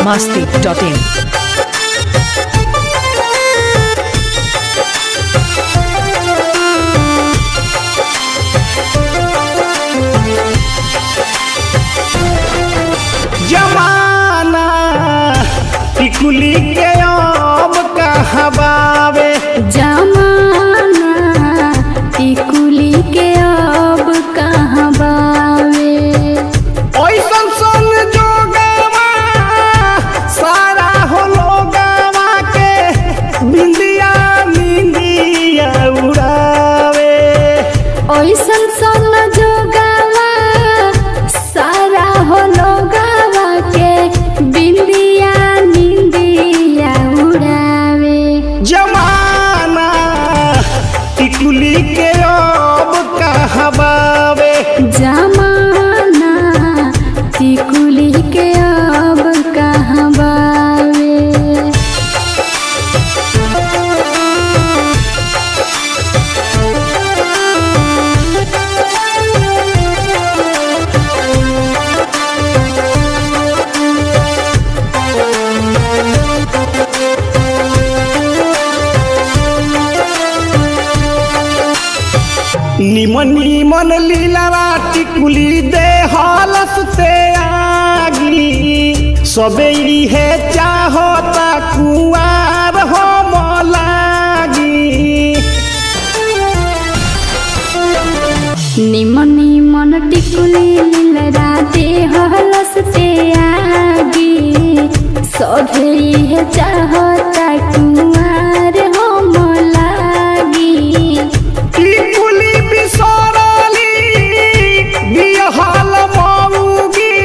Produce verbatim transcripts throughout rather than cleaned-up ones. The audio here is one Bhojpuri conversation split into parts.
masti dot in. जमाना टिकुली के अब कहाँ बावे, जमाना टिकुली के अब कहाँ बावे। ओइसन सन जोगवा सारा हो लोगवा के बिंदिया बिंदिया उड़ावे। ओइसन सन जोगवा सारा हो लोगवा के बिंदिया निंदिया उड़ावे। जमाना टिकुली के अब कहाँ बावे, जमाना टिकुली के अब कहाँ बावे। निमन निमन लीला टिकुली दे हालस से आगी, सबे है चाहता कुआर हो लागी। निमन निमन टिकुली लीलरा दे हलस ते आगी, सभे है चाहता कुआर हम लागी। टिकुली बिसरली बिहल मऊगी,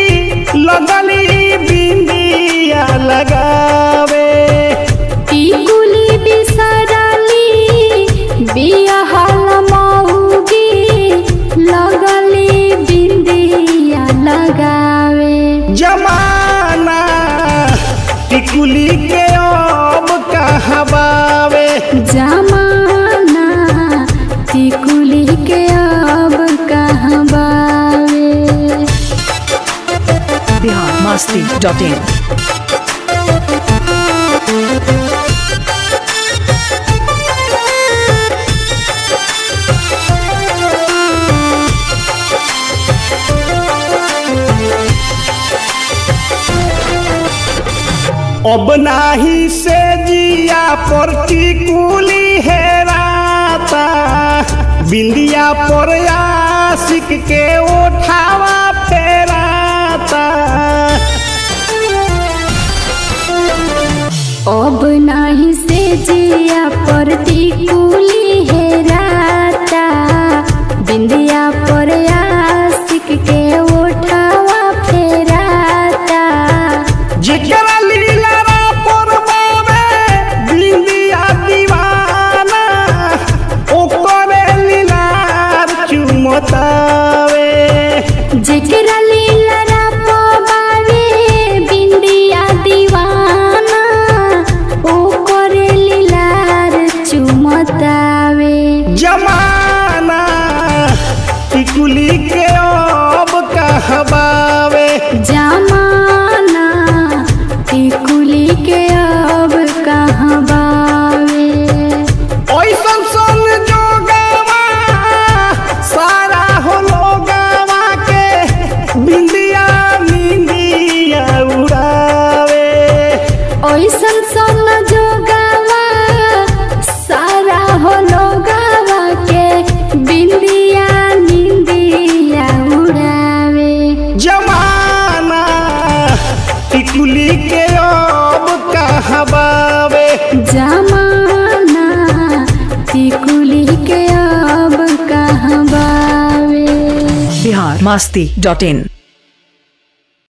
लगली बिंदिया लगावे। टिकुली बिसरली बिहल मऊगी, लगली बिंदिया लगावे। जमाना टिकुली के अब कहाँ बावे, जमाना टिकुली के अब कहाँ बावे। Bihar masti dot in. अब नाही से जिया पर टिकुली हेराता, बिंदिया पर आशिक के उठावा फेराता। अब नहीं से जिया पर टिकुली हेराता, बिंदिया पर आशिक के उठावा फेराता। जेकरा लीला पर बावे बिंदिया दीवाना, ओकरे लीलार चुमतावे। जेकरा लीलरा पबावे बिंदिया दीवाना, ओकरे लीलार चुमतावे। जमाना टिकुली के अब कहाँ बावे, जमाना टिकुली के अब कहाँ बावे। ओइसन सन जोगवा सारा हो लोगवा के बिंदिया बिंदिया उड़ावे। ओइसन सन जोगवा सारा हो लोगवा के बिंदिया निंदिया उड़ावे। जमाना टिकुली के अब कहाँ बावे, जमाना टिकुली के अब कहाँ बावे। Bihar masti dot in.